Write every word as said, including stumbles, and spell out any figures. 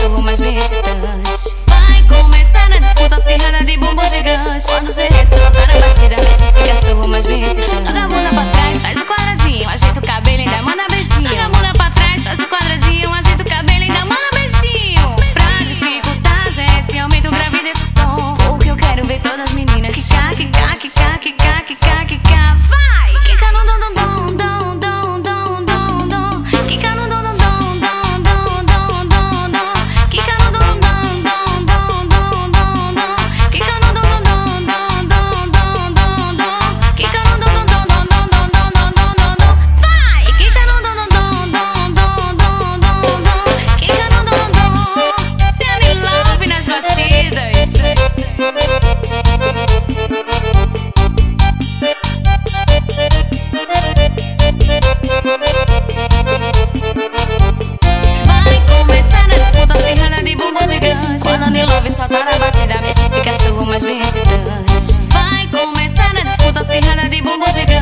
cachorro mais bem excitante. Vai começar a disputa acirrada de bumbum gigante. Quando você ressaltar a batida, mexe esse cachorro mais bem excitante. Joga a bunda pra trás, faz o quadradinho, ajeita o cabelo e ainda manda beijinho. Joga a bunda pra trás, faz o quadradinho, ajeita o cabelo e ainda manda beijinho. Pra dificultar já esse aumenta o grave desse som. O que eu quero ver todas as meninas quicar, quicar, quicar, quicar, quicar, quicar. Vai! Quica no dom, dom, dom, dom, dom, dom, dom. Quica no dom, dom, dom, dom, dom, dom, dom, dom. Quica no dom, dom, dom, dom, dom, dom, dom. Quica no dom, dom, dom, dom, dom, dom, dom. Quica no dom, dom, dom, dom, dom, dom, dom, dom, dom, dom. Vai! Quica no dom, dom, dom, dom, dom, dom, dom. Quica no dom, dom, dom. Sendo in love nas batidas. Quando me love soltar a batida, mexe esse cachorro mais bem excitante. Vai começar a disputa acirrada de bumbum gigante.